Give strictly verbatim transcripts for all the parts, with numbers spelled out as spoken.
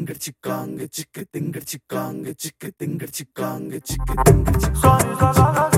tinger chikanga chicka tinger chikanga chicka tinger chikanga chicka tinger chikanga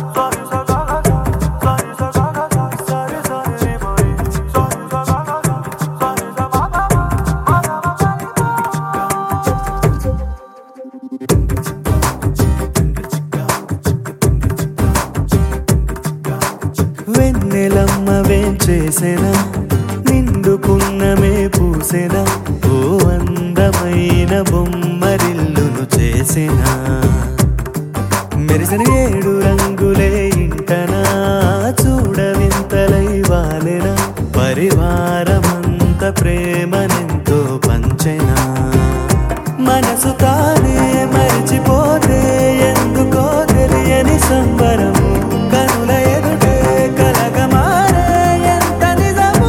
వెన్నెలమ్మ వేంచేసెనా నిండుకున్నమే పూసెనా ఓ అందమైన బొమ్మరిల్లును చేసెనా మెరిసిన ఏడు రంగులే ఇంటనా చూడవింతలై వాలెనా పరివారమంత ప్రేమనెంతో పంచెనా మనసు తానే మరిచిపోతే ఎందుకో తెలియని సంబరము కనుల ఎదుటే కలగమారే ఎంత నిజము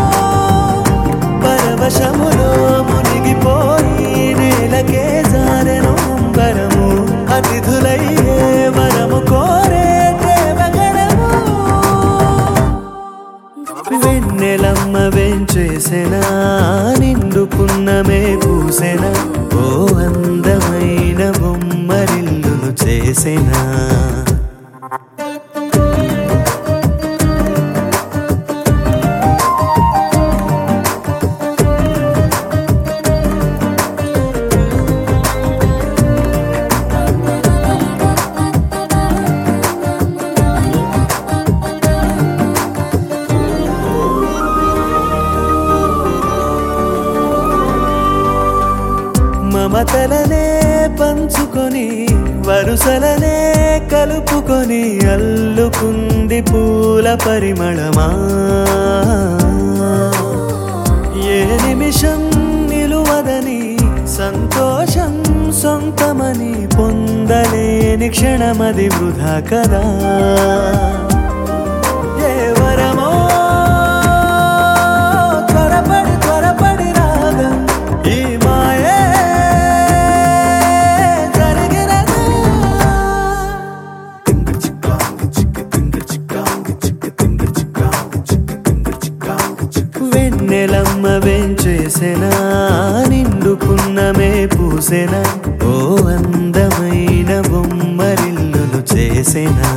పరవశములో మునిగిపోయి నేలకే జారెను అంబరము అతిథులయ్యే వరము కోరే దేవగణము వెన్నెలమ్మ వేంచేసెనా నిండుకున్నమే పూసెనా ఓ అందమైన బొమ్మరిల్లును చేసెనా మమతలనే పంచుకొని వరుసలనే కలుపుకొని అల్లుకుంది పూల పరిమళమా ఏ నిమిషం నిలువదని సంతోషం సొంతమని పొందలేని క్షణమది వృధా కదా ఏ వరమో త్వరపడి త్వరపడి రాగా ఈ మాయే వెన్నెలమ్మ వేంచేసెనా నిండుకున్నమే పూసెనా ఓ అందమైన బొమ్మరిల్లును చేసెనా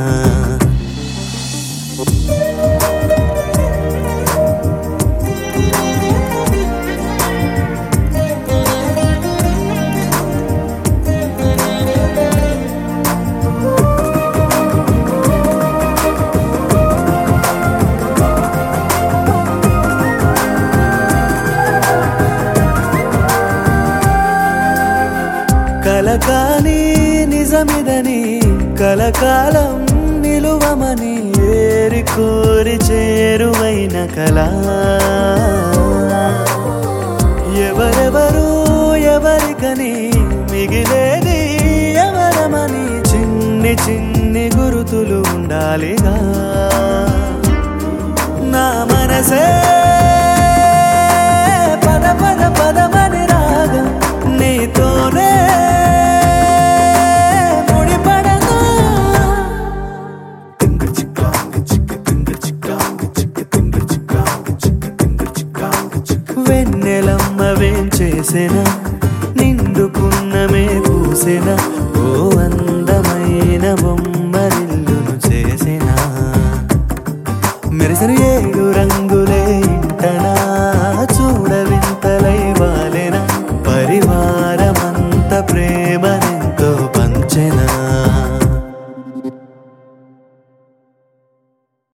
కలకాని నిజమిదని కలకాలం నిలువమని ఏరి కోరి చేరువైన కళ ఎవరెవరు ఎవరికని మిగిలేది ఎవరమని చిన్ని చిన్ని గురుతులు ఉండాలిగా నా మనసే పద పద పదమని రాగా నీతోనే వెన్నెలమ్మ వేంచేసెనా నిండుకున్నమే పూసెనా ఓ అందమైన బొమ్మరిల్లును చేసెనా మెరిసిన ఏడు రంగులే ఇంటనా చూడవింతలై వాలెనా పరివారమంత ప్రేమనెంతో పంచెనా.